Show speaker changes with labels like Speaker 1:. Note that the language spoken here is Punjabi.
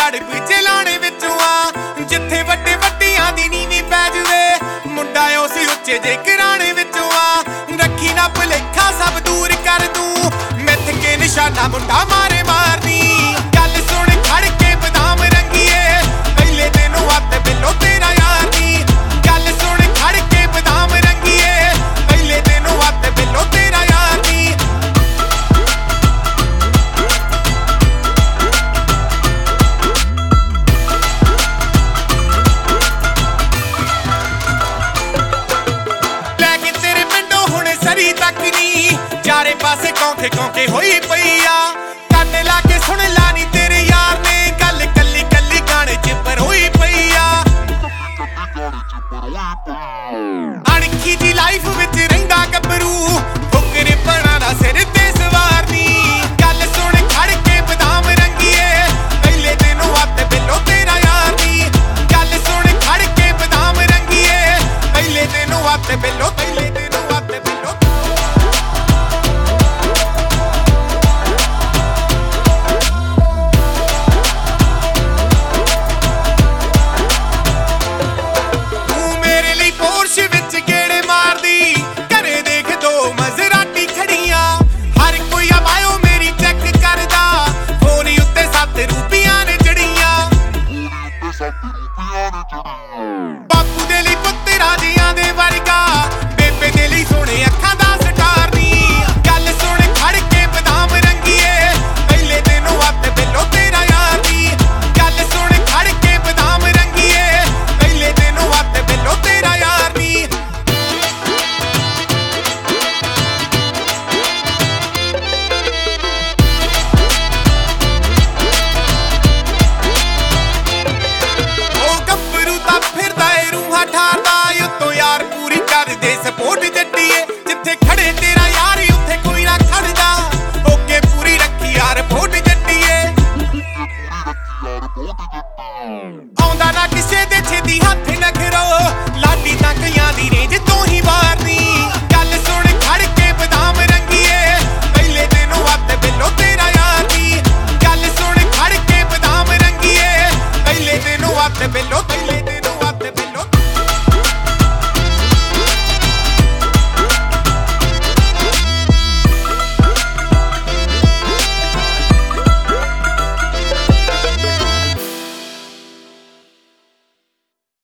Speaker 1: ਲੜ ਪਿੱਛੇ ਲਾਣੇ ਵਿੱਚੋਂ ਆ ਜਿੱਥੇ ਵੱਡੇ ਵੱਡੀਆਂ ਦੀ ਨੀਵੀਂ ਪੈ ਜਵੇ ਮੁੰਡਾ ਉਸ ਉੱਚੇ ਜੇ ਘਰਾਣੇ ਵਿੱਚੋਂ ਆ ਰੱਖੀ ਨਾ ਭੁਲੇਖਾ ਸਭ ਦੂਰ ਕਰ ਦੂੰ ਮਿੱਥ ਕੇ ਨਿਸ਼ਾਨਾ ਮੁੰਡਾ ਮਾਰੇ ਮਾਰਨੀ ਗੱਲ ਸੁਣ ਖੜ ਕੇ ਬਦਾਮ ਰੰਗੀਏ ਪਹਿਲੇ ਤੈਨੂੰ ਹੱਥ ਬਿੱਲੋ ਤੇਰਾ ਯਾਰ ਨੀ ਗੱਲ ਸੁਣ ਖੜ ਕੇ ਬਦਾਮ ਰੰਗੀਏ ਪਹਿਲੇ ਤੈਨੂੰ ਹੱਥ ਬਿੱਲੋ ਤੇਰਾ ਯਾਰ ਨੀ ਲੈ ਕੇ ਤੇਰੇ ਪਿੰਡੋਂ ਹੁਣ ਸਰੀ ਤੱਕ ਨੀ ਚਾਰੇ ਪਾਸੇ ਕੌਂਕੇ ਕੌਂਕੇ ਹੋਈ ਪਈ ਆ ਕੰਨ ਲਾ ਕੇ ਸੁਣ ਲਾ ਨੀ ਤੇਰੇ ਯਾਰ ਨੇ ਗੱਲ ਕੱਲੀ ਕੱਲੀ ਗਾਣੇ ਚ ਪਰੋਈ ਪਈ ਆ ਅਣਖੀ ਦੀ ਲਾਈਫ ਵਿੱਚ ਰਹਿੰਦਾ ਗੱਭਰੂ ਫੁਕਰੇ ਪਣਾ ਦਾ ਸਿਰ ਤੇ ਸਵਾਰ ਨੀ ਗੱਲ ਸੁਣ ਖੜ ਕੇ ਬਦਾਮ ਰੰਗੀਏ ਪਹਿਲੇ ਤੈਨੂੰ ਹੱਥ ਬਿੱਲੋ ਤੇਰਾ ਯਾਰ ਨੀ ਗੱਲ ਸੁਣ ਖੜ ਕੇ ਬਦਾਮ ਰੰਗੀਏ ਪਹਿਲੇ ਤੈਨੂੰ ਹੱਥ ਬਿੱਲੋ ਪਹਿਲੇ ਤੈਨੂੰ ਹੱਥ ਬਿੱਲੋ ਤੂੰ ਮੇਰੇ ਲਈ ਪੋਰਸ਼ ਵਿੱਚ ਗੇੜੇ ਮਾਰਦੀ ਘਰੇ ਦੇਖ ਦੋ ਮਜ਼ਰਾਟੀ ਖੜੀਆਂ ਹਰ ਕੋਈ ਆਵਾਇਓ ਮੇਰੀ ਚੈੱਕ ਕਰਦਾ ਫੋਨ ਉੱਤੇ 7 ਰੁਪਈਆਂ ਨੇ ਚੜੀਆਂ ਬਾਪੂ ਦੇ ਲਈ ਪੁੱਤ ਰਾਜਿਆਂ ਦੇ ਵਰਗਾ ਬੇਬੇ ਦੇ ਲਈ ਸੋਹਣੇ ਅੱਖਾਂ ਦਾ ਸਟਾਰ ਨੀ ਗੱਲ ਸੁਣ ਖੜ ਕੇ ਬਦਾਮ ਰੰਗੀਏ ਪਹਿਲੇ ਤੈਨੂੰ ਹੱਥ ਬਿੱਲੋ ਤੇਰਾ ਯਾਰ ਨੀ ਗੱਲ ਸੁਣ ਖੜ ਕੇ ਬਦਾਮ ਰੰਗੀਏ ਪਹਿਲੇ ਤੈਨੂੰ ਹੱਥ ਬਿੱਲੋ ਤੇਰਾ ਯਾਰ ਨੀ ਉਹ ਗੱਭਰੂ ਤਾਂ ਫਿਰਦਾ ਏ ਰੂਹਾਂ ਠਾਰਦਾ ਉੱਤੋਂ ਯਾਰ ਪੂਰੀ ਕਰਦੇ ਸਪੋਰਟ ਜੱਟੀਏ ਜਿੱਥੇ ਖੜੇ ਤੇਰਾ ਯਾਰ ਉੱਥੇ ਕੋਈ ਨਾ ਖੜਦਾ ਓਕੇ ਪੂਰੀ ਰੱਖੀ ਯਾਰ ਵੋਟ ਜੱਟੀਏ ਆਉਂਦਾ ਨਾ ਕਿਸੇ